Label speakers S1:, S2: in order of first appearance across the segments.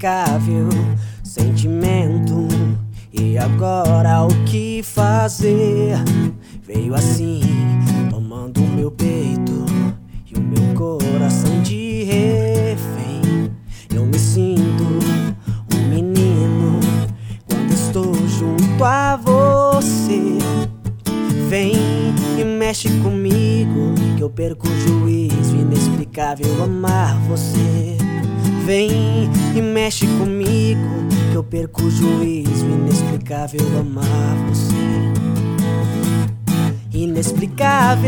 S1: inexplicável sentimento. E agora o que fazer? Veio assim, tomando o meu peito e o meu coração de refém. Eu me sinto um menino quando estou junto a você. Vem e mexe comigo, que eu perco o juízo. Inexplicável amar você. Vem e mexe comigo, que eu perco o juízo. Inexplicável amar você. Inexplicável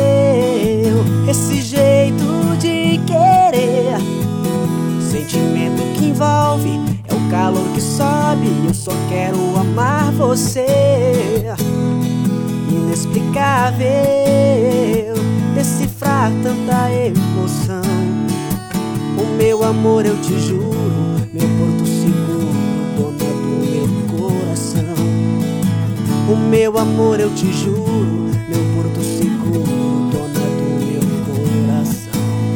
S1: esse jeito de querer. Sentimento que envolve, é o calor que sobe. Eu só quero amar você. Inexplicável decifrar tanta emoção. O meu amor, eu te juro, meu porto seguro, dona do meu coração. O meu amor, eu te juro, meu porto seguro, dona do meu coração.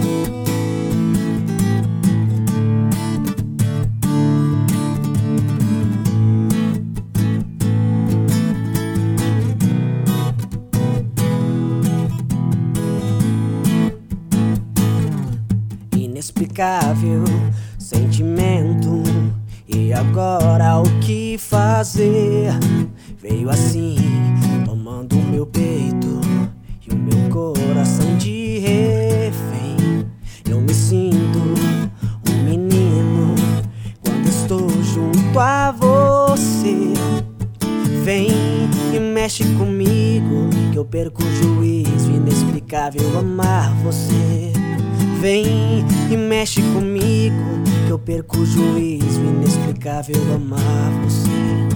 S1: Inexplicável sentimento. E agora o que fazer? Veio assim, tomando o meu peito e o meu coração de refém. Eu me sinto um menino quando estou junto a você. Vem e mexe comigo, que eu perco o juízo. Inexplicável amar você. Vem e mexe comigo, que eu perco o juízo. Inexplicável amar você.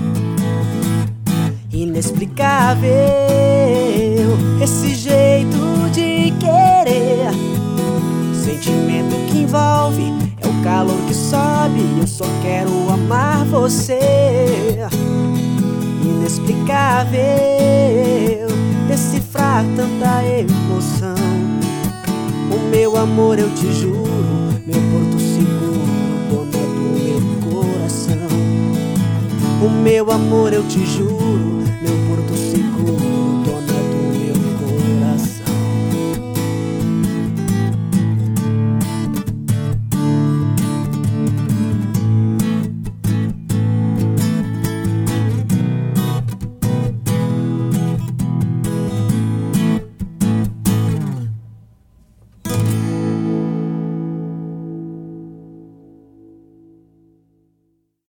S1: Inexplicável esse jeito de querer. Sentimento que envolve, é o calor que sobe. Eu só quero amar você. Inexplicável decifrar tanta emoção. O meu amor, eu te juro, meu porto seguro, dona do meu coração. O meu amor, eu te juro,